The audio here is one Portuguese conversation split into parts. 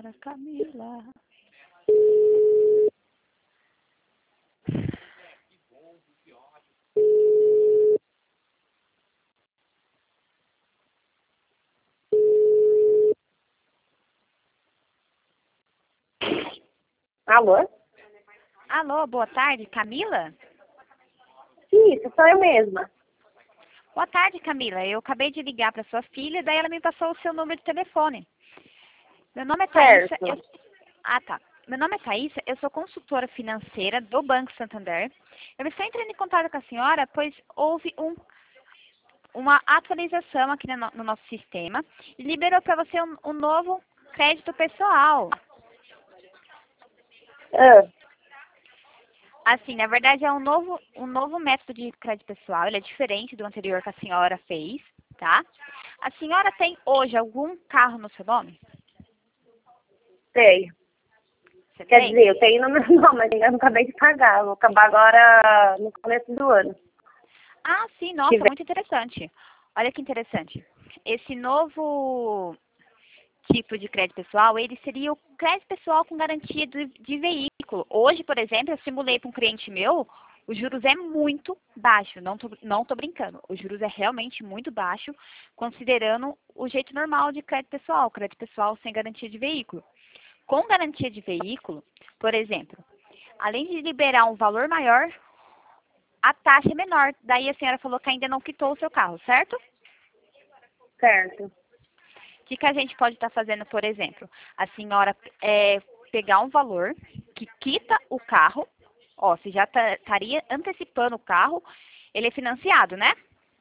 para Camila. Alô? Alô, boa tarde, Camila? Isso, sou eu mesma. Boa tarde, Camila. Eu acabei de ligar para sua filha, daí ela me passou o seu número de telefone. Meu nome é Thaísa. Certo. Ah, tá. Meu nome é Thaísa, eu sou consultora financeira do Banco Santander. Eu estou entrando em contato com a senhora, pois houve uma atualização aqui no nosso sistema e liberou para você um novo crédito pessoal. Ah, Assim, na verdade é um novo método de crédito pessoal, ele é diferente do anterior que a senhora fez, tá? A senhora tem hoje algum carro no seu nome? sei. Você Quer tem? dizer, eu tenho no meu nome, mas ainda não acabei de pagar. Vou acabar agora no começo do ano. Ah, sim, nossa, Tiver. muito interessante. Olha que interessante. Esse novo tipo de crédito pessoal, ele seria o crédito pessoal com garantia de veículo. Hoje, por exemplo, eu simulei para um cliente meu, os juros é muito baixo, não tô brincando. Os juros é realmente muito baixo, considerando o jeito normal de crédito pessoal sem garantia de veículo. Com garantia de veículo, por exemplo, além de liberar um valor maior, a taxa é menor. Daí a senhora falou que ainda não quitou o seu carro, certo? Certo. O que a gente pode estar fazendo, por exemplo? A senhora pegar um valor que quita o carro, ó, você já estaria antecipando o carro, ele é financiado, né?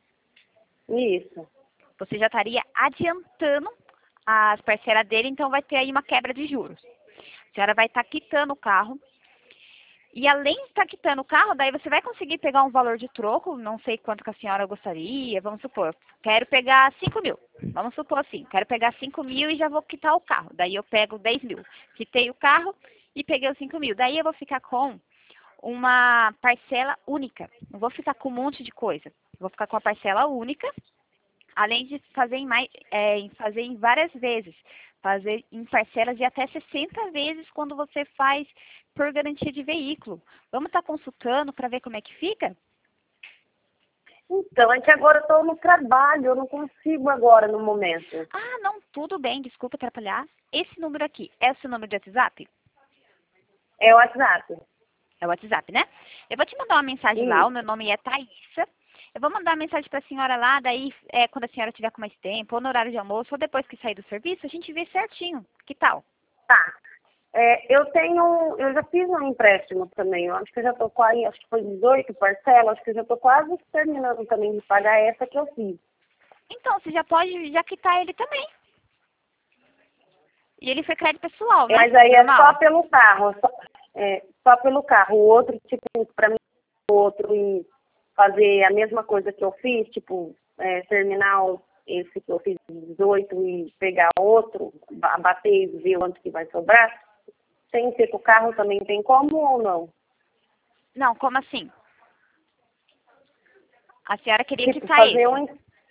Isso. Você já estaria adiantando as parcelas dele, então vai ter aí uma quebra de juros. A senhora vai estar quitando o carro. E além de estar quitando o carro, daí você vai conseguir pegar um valor de troco, não sei quanto que a senhora gostaria, vamos supor, quero pegar 5 mil. Vamos supor assim, quero pegar 5 mil e já vou quitar o carro. Daí eu pego 10 mil. Quitei o carro e peguei os 5 mil. Daí eu vou ficar com uma parcela única. Não vou ficar com um monte de coisa. Vou ficar com a parcela única, além de fazer fazer em várias vezes, fazer em parcelas de até 60 vezes quando você faz por garantia de veículo. Vamos estar consultando para ver como é que fica? Então, é que agora eu estou no trabalho, eu não consigo agora no momento. Ah, não, tudo bem, desculpa atrapalhar. Esse número aqui é o seu número de WhatsApp? É o WhatsApp. É o WhatsApp, né? Eu vou te mandar uma mensagem lá, o Isso. meu nome é Thaísa. Eu vou mandar uma mensagem para a senhora lá, daí quando a senhora tiver com mais tempo, ou no horário de almoço, ou depois que sair do serviço, a gente vê certinho. Que tal? Tá. Eu já fiz um empréstimo também. Eu acho que eu já estou quase, acho que foi 18 parcelas, acho que eu já estou quase terminando também de pagar essa que eu fiz. Então, você já pode já quitar ele também. E ele foi crédito pessoal, né? Mas aí é só Normal. pelo carro, só pelo carro. O outro, tipo, para mim, o outro e fazer a mesma coisa que eu fiz, tipo, terminar esse que eu fiz 18 e pegar outro, bater e ver quanto que vai sobrar, sem ser com o carro também tem como ou não? Não, como assim? A senhora queria Tipo, quitar fazer esse. um...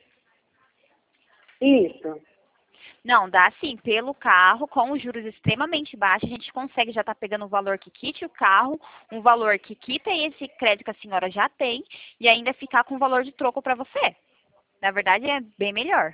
Isso. Não, dá sim, pelo carro, com os juros extremamente baixos, a gente consegue já estar pegando um valor que quite o carro, um valor que quita esse crédito que a senhora já tem, e ainda ficar com um valor de troco para você. Na verdade, é bem melhor.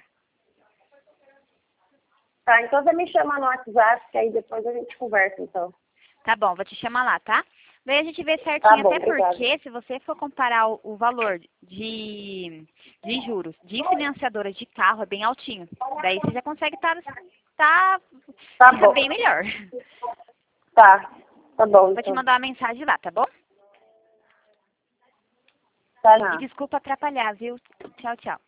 Tá, então você me chama no WhatsApp, que aí depois a gente conversa, então. Tá bom, vou te chamar lá, tá? Daí a gente vê Tá certinho, bom, até obrigada. porque se você for comparar o valor de juros de financiadoras de carro, é bem altinho. Daí você já consegue Tá fica bom. bem melhor. Tá bom, Vou te então. mandar uma mensagem lá, tá bom? Tá, E não. desculpa atrapalhar, viu? Tchau, tchau.